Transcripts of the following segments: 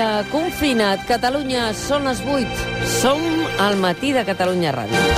confina't, Catalunya, són les 8. Som al matí de Catalunya Ràdio.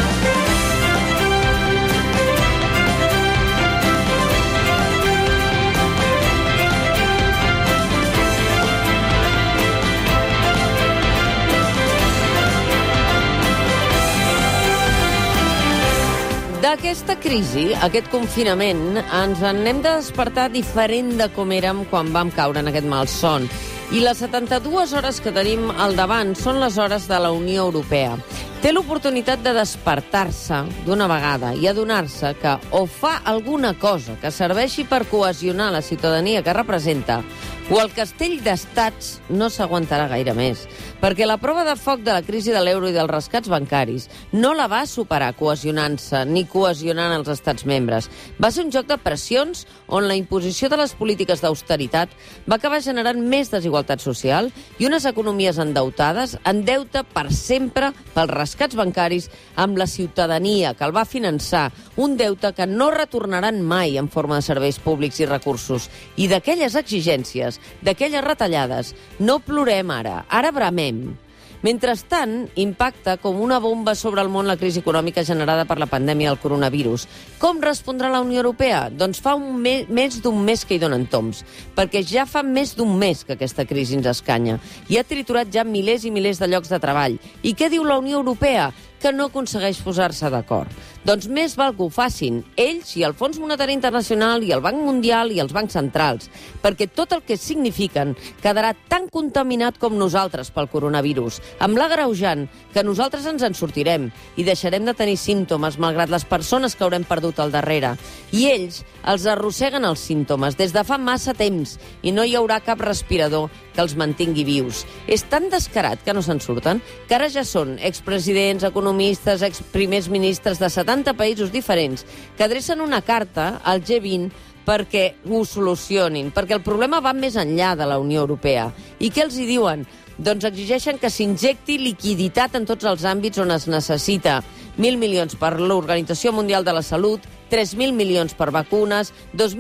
D'aquesta crisi, aquest confinament, ens n'hem de despertar diferent de com érem quan vam caure en aquest malson. I les 72 hores que tenim al davant són les hores de la Unió Europea. Té l'oportunitat de despertar-se d'una vegada i adonar-se que o fa alguna cosa que serveixi per cohesionar la ciutadania que representa, o el castell d'estats no s'aguantarà gaire més, perquè la prova de foc de la crisi de l'euro i dels rescats bancaris no la va superar cohesionant-se ni cohesionant els estats membres. Va ser un joc de pressions on la imposició de les polítiques d'austeritat va acabar generant més desigualtat social i unes economies endeutades en deute per sempre pels rescats bancaris amb la ciutadania que el va finançar, un deute que no retornaran mai en forma de serveis públics i recursos. I d'aquelles exigències, d'aquelles retallades, no plorem ara bramem. Mentrestant, impacta com una bomba sobre el món la crisi econòmica generada per la pandèmia del coronavirus. Com respondrà la Unió Europea? Doncs fa més d'un mes que hi donen toms, perquè ja fa més d'un mes que aquesta crisi ens escanya i ha triturat ja milers i milers de llocs de treball. I què diu la Unió Europea? Que no aconsegueix posar-se d'acord. Doncs més val que ho facin ells i el Fons Monetari Internacional i el Banc Mundial i els bancs centrals, perquè tot el que signifiquen quedarà tan contaminat com nosaltres pel coronavirus, amb l'agreujant que nosaltres ens en sortirem i deixarem de tenir símptomes malgrat les persones que haurem perdut al darrere. I ells els arrosseguen els símptomes des de fa massa temps i no hi haurà cap respirador que els mantingui vius. És tan descarat que no se'n surten que ara ja són expresidents, economistes, exprimers ministres de 70 països diferents que adrecen una carta al G20 perquè ho solucionin, perquè el problema va més enllà de la Unió Europea. I què els hi diuen? Doncs exigeixen que s'injecti liquiditat en tots els àmbits on es necessita. 1.000 milions per l'Organització Mundial de la Salut, 3.000 milions per vacunes,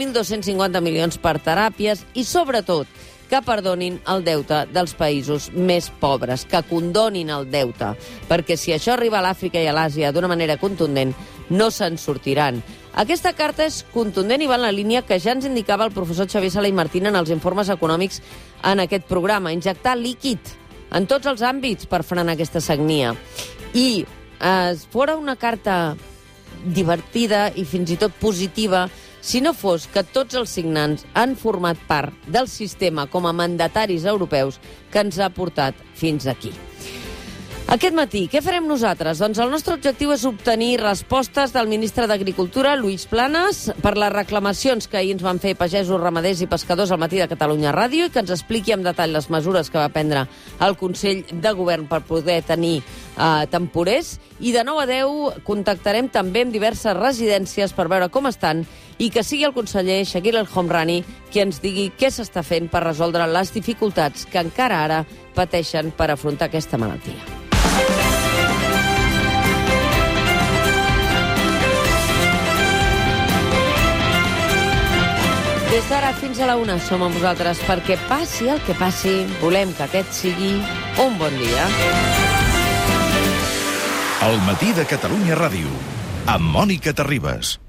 2.250 milions per teràpies i, sobretot, que perdonin el deute dels països més pobres, que condonin el deute, perquè si això arriba a l'Àfrica i a l'Àsia d'una manera contundent, no se'n sortiran. Aquesta carta és contundent i va en la línia que ja ens indicava el professor Xavier Sala i Martín en els informes econòmics en aquest programa, injectar líquid en tots els àmbits per frenar aquesta sagnia. I fora una carta divertida i fins i tot positiva si no fos que tots els signants han format part del sistema com a mandataris europeus que ens ha portat fins aquí. Aquest matí, què farem nosaltres? Doncs el nostre objectiu és obtenir respostes del ministre d'Agricultura, Luis Planas, per les reclamacions que ahir ens van fer pagesos, ramaders i pescadors al matí de Catalunya Ràdio i que ens expliqui en detall les mesures que va prendre el Consell de Govern per poder tenir temporers. I de 9 a 10 contactarem també amb diverses residències per veure com estan i que sigui el conseller Shakil El Homrani qui ens digui què s'està fent per resoldre les dificultats que encara ara pateixen per afrontar aquesta malaltia. Des d'ara fins a la 1 som amb vosaltres perquè passi el que passi, volem que aquest sigui un bon dia. El matí de Catalunya Ràdio, amb Mònica Terribas.